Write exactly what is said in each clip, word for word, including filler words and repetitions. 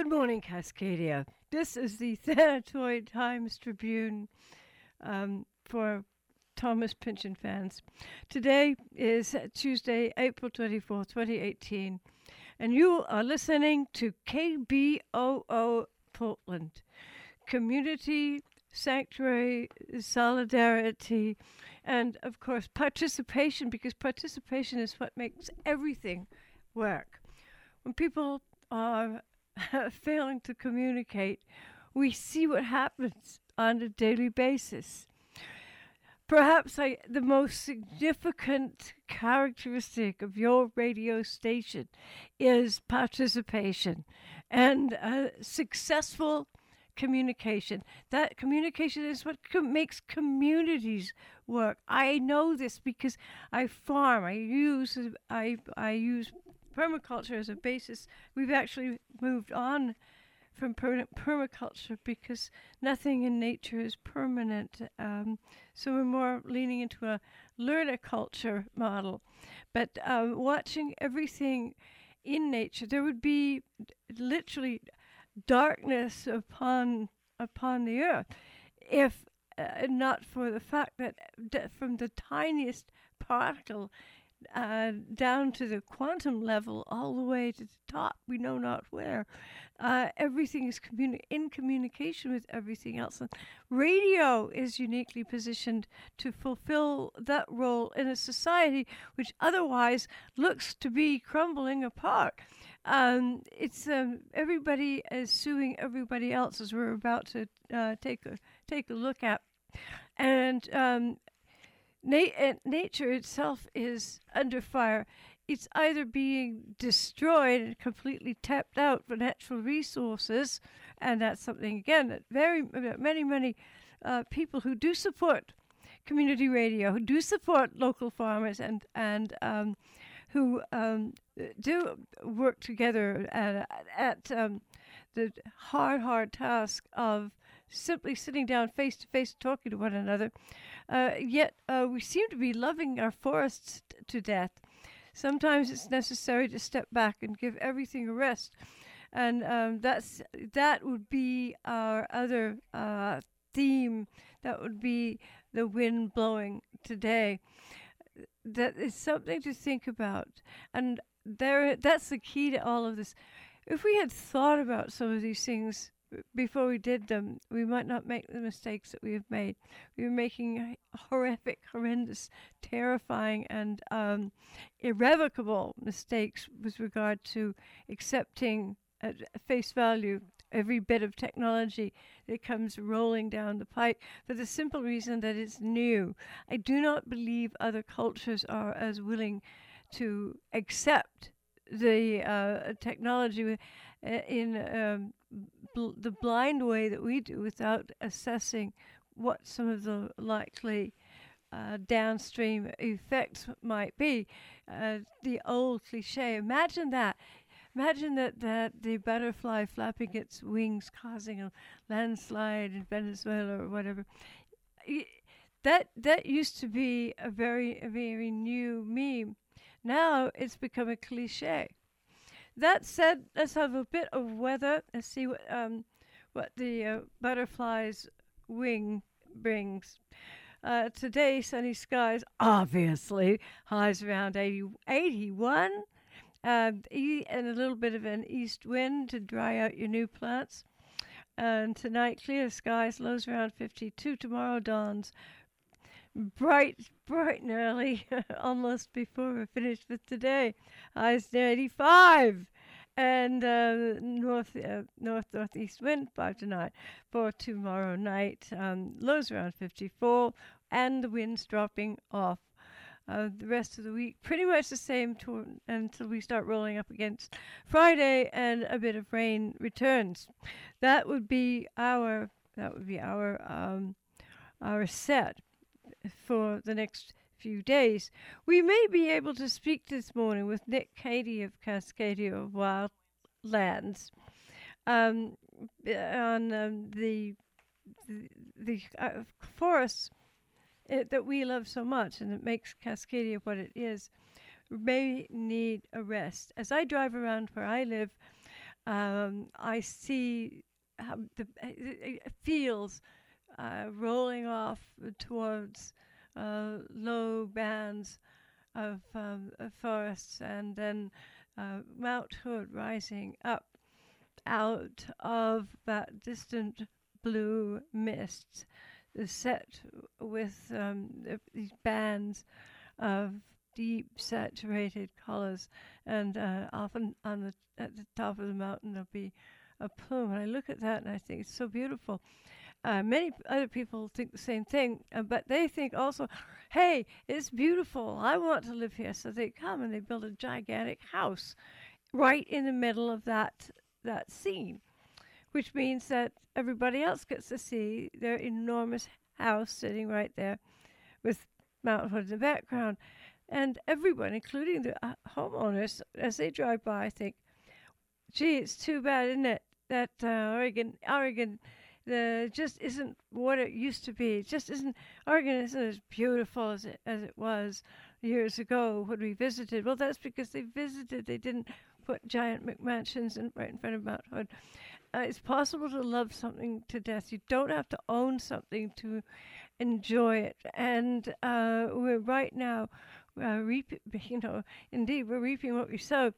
Good morning, Cascadia. This is the Thanatoid Times Tribune um, for Thomas Pynchon fans. Today is Tuesday, April twenty-fourth, twenty eighteen, and you are listening to K B O O Portland, Community Sanctuary, Solidarity, and of course participation, because participation is what makes everything work. When people are failing to communicate, we see what happens on a daily basis. Perhaps I, the most significant characteristic of your radio station is participation and uh, successful communication. That communication is what com- makes communities work. I know this because I farm. I use I I use permaculture as a basis. We've actually moved on from permanent permaculture because nothing in nature is permanent. Um, so we're more leaning into a learner culture model. But um, watching everything in nature, there would be literally darkness upon upon the earth if uh, not for the fact that d- from the tiniest particle Uh, down to the quantum level, all the way to the top, we know not where. Uh, everything is communi- in communication with everything else. And radio is uniquely positioned to fulfill that role in a society which otherwise looks to be crumbling apart. Um, it's um, everybody is suing everybody else, as we're about to uh, take a take a look at, and um, Na- nature itself is under fire. It's either being destroyed and completely tapped out for natural resources, and that's something, again, that very many, many uh, people who do support community radio, who do support local farmers, and, and um, who um, do work together at, at um, the hard, hard task of simply sitting down face to face talking to one another. Uh, yet uh, we seem to be loving our forests t- to death. Sometimes it's necessary to step back and give everything a rest. And um, that's that would be our other uh, theme. That would be the wind blowing today. That is something to think about. And there, that's the key to all of this. If we had thought about some of these things before we did them, we might not make the mistakes that we have made. We were making horrific, horrendous, terrifying, and um, irrevocable mistakes with regard to accepting at face value every bit of technology that comes rolling down the pike for the simple reason that it's new. I do not believe other cultures are as willing to accept the uh, technology in um, bl- the blind way that we do, without assessing what some of the likely uh, downstream effects might be. Uh, the old cliche, imagine that. Imagine that, that the butterfly flapping its wings causing a landslide in Venezuela or whatever. That that used to be a very, a very new meme. Now it's become a cliche. That said, let's have a bit of weather and see what um what the uh, butterfly's wing brings. Uh, today, sunny skies, obviously, highs around eighty, eighty-one, um, e- and a little bit of an east wind to dry out your new plants. And tonight, clear skies, lows around fifty-two. Tomorrow dawns bright, bright and early, almost before we're finished with today. Highs near eighty-five, and uh, north, uh, north northeast wind five to nine for tomorrow night. Um, lows around fifty-four, and the wind's dropping off. Uh, the rest of the week, pretty much the same to, until we start rolling up against Friday, and a bit of rain returns. That would be our that would be our um, our set for the next few days. We may be able to speak this morning with Nick Cady of Cascadia Wildlands um, on um, the the, the uh, forests uh, that we love so much, and it makes Cascadia what it is. May need a rest. As I drive around where I live, Um, I see um, the uh, fields uh, rolling off towards uh, low bands of, um, of forests, and then uh, Mount Hood rising up out of that distant blue mist, set with um, these bands of deep saturated colors, and uh, often on the at the top of the mountain there'll be a plume. And I look at that and I think it's so beautiful. Uh, many p- other people think the same thing, uh, but they think also, hey, it's beautiful. I want to live here. So they come and they build a gigantic house right in the middle of that that scene, which means that everybody else gets to see their enormous house sitting right there with Mount Hood in the background. And everyone, including the uh, homeowners, as they drive by, think, gee, it's too bad, isn't it, that uh, Oregon, Oregon the just isn't what it used to be. It just isn't, Oregon isn't as beautiful as it, as it was years ago when we visited. Well, that's because they visited. They didn't put giant McMansions in, right in front of Mount Hood. Uh, it's possible to love something to death. You don't have to own something to enjoy it. And uh, we're right now uh, reap, you know, indeed, we're reaping what we sow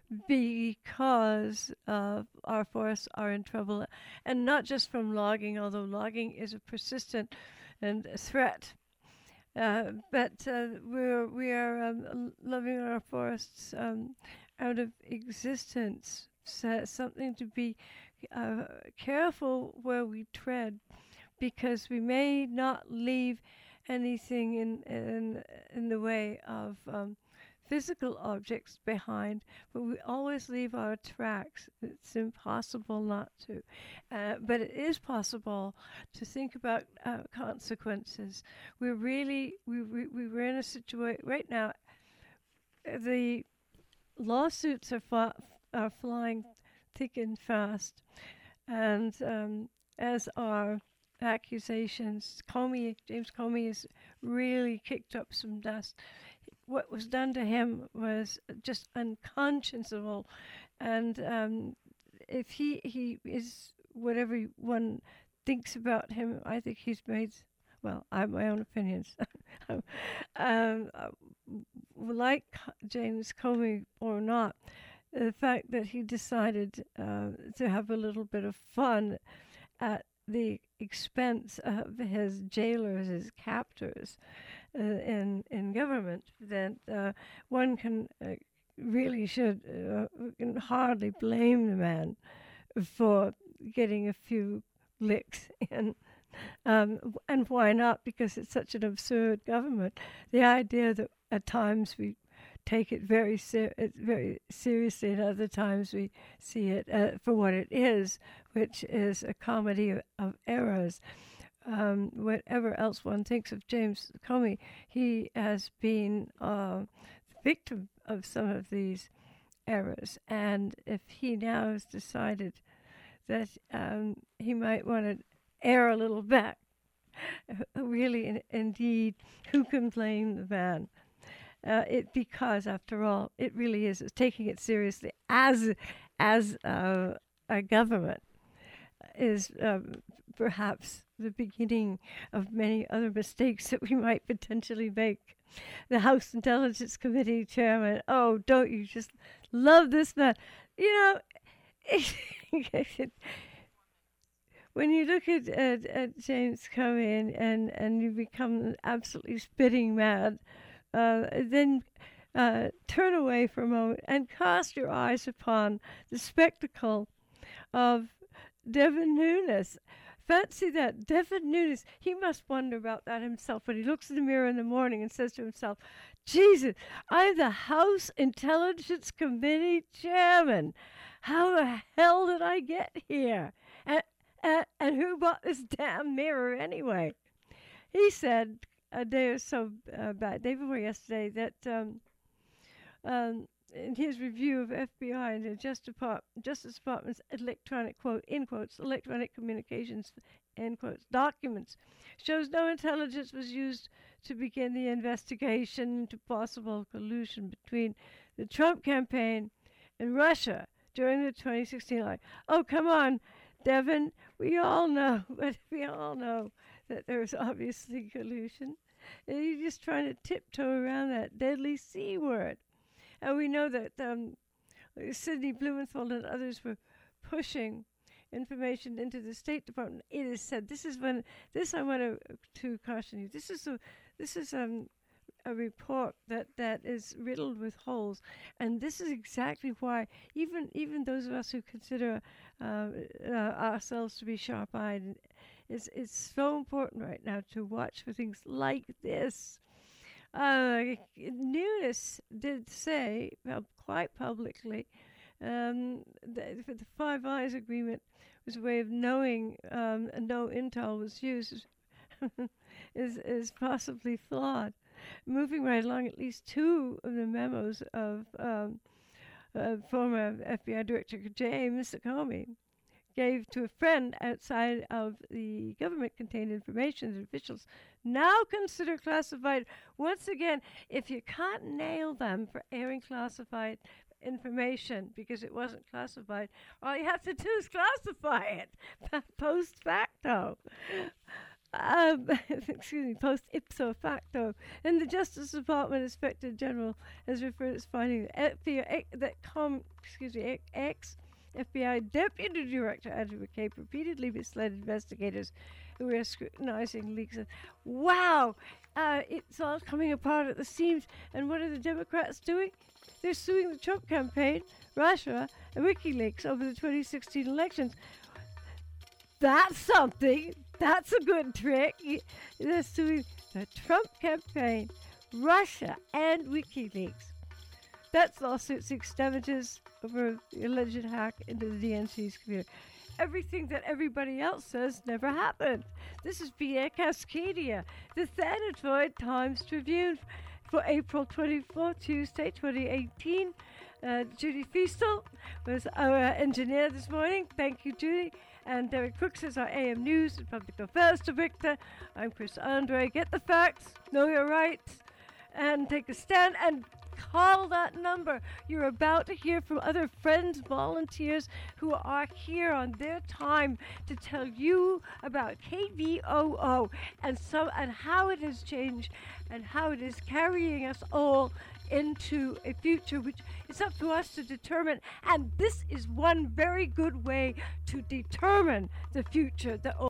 because uh, our forests are in trouble, and not just from logging, although logging is a persistent and a threat. Uh, but uh, we're we are um, loving our forests um, out of existence. So something to be uh, careful where we tread, because we may not leave anything in in in the way of um, physical objects behind, but we always leave our tracks. It's impossible not to, uh, but it is possible to think about uh, consequences. We're really we we we were in a situation right now. The lawsuits are fa- are flying thick and fast, and um, as are accusations. Comey, James Comey, has really kicked up some dust. What was done to him was just unconscionable, and um, if he he is whatever one thinks about him, I think he's made. Well, I have my own opinions. um, uh, like James Comey or not, the fact that he decided uh, to have a little bit of fun at the expense of his jailers, his captors uh, in in government, that uh, one can uh, really should uh, can hardly blame the man for getting a few licks in. Um, and why not? Because it's such an absurd government. The idea that at times we take it very ser- it very seriously, and other times we see it uh, for what it is, which is a comedy of, of errors. Um, whatever else one thinks of James Comey, he has been uh, the victim of some of these errors. And if he now has decided that um, he might want to err a little back, really, in, indeed, who can blame the man? Uh, it because, after all, it really is. It's taking it seriously as as uh, a government is um, perhaps the beginning of many other mistakes that we might potentially make. The House Intelligence Committee chairman, oh, don't you just love this man? You know, when you look at, at, at James Comey and, and, and you become absolutely spitting mad, uh, then uh, turn away for a moment and cast your eyes upon the spectacle of Devin Nunes. Fancy that. Devin Nunes, he must wonder about that himself when he looks in the mirror in the morning and says to himself, Jesus, I'm the House Intelligence Committee chairman. How the hell did I get here? And, and, and who bought this damn mirror anyway? He said a day or so uh, back, day before yesterday, that um, um, in his review of F B I and the Justice, Depart- Justice Department's electronic, quote, in quotes, electronic communications, end quotes, documents, shows no intelligence was used to begin the investigation into possible collusion between the Trump campaign and Russia during the twenty sixteen election. Oh, come on, Devin. We all know, but we all know that there's obviously collusion. And you're just trying to tiptoe around that deadly C word. And we know that um, Sidney Blumenthal and others were pushing information into the State Department. It is said, this is when, this I want to, to caution you, this is a, this is um, a report that, that is riddled with holes. And this is exactly why even even those of us who consider uh, uh, ourselves to be sharp-eyed, it's, it's so important right now to watch for things like this. Uh, Nunes did say uh, quite publicly um, that the Five Eyes Agreement was a way of knowing um, no intel was used is is possibly flawed. Moving right along, at least two of the memos of um, uh, former F B I Director James Comey gave to a friend outside of the government contained information that officials now consider classified. Once again, if you can't nail them for airing classified information because it wasn't classified, all you have to do is classify it post facto. Um, excuse me, post ipso facto. And the Justice Department Inspector General has referred to finding that F B I, that com, excuse me, ex F B I Deputy Director Andrew McCabe repeatedly misled investigators who were scrutinizing leaks. And wow, uh, it's all coming apart at the seams. And what are the Democrats doing? They're suing the Trump campaign, Russia, and WikiLeaks over the twenty sixteen elections. That's something. That's a good trick. They're suing the Trump campaign, Russia, and WikiLeaks. That lawsuit seeks damages over the alleged hack into the D N C's computer. Everything that everybody else says never happened. This is Via Cascadia, the Thanatoid Times Tribune for April twenty-fourth, Tuesday, twenty eighteen. Uh, Judy Feastel was our engineer this morning. Thank you, Judy. And Derek Crooks is our A M News and Public Affairs Director. I'm Chris Andre. Get the facts, know your rights, and take a stand and call that number. You're about to hear from other friends, volunteers who are here on their time to tell you about K V O O and so and how it has changed and how it is carrying us all into a future which it's up to us to determine. And this is one very good way to determine the future that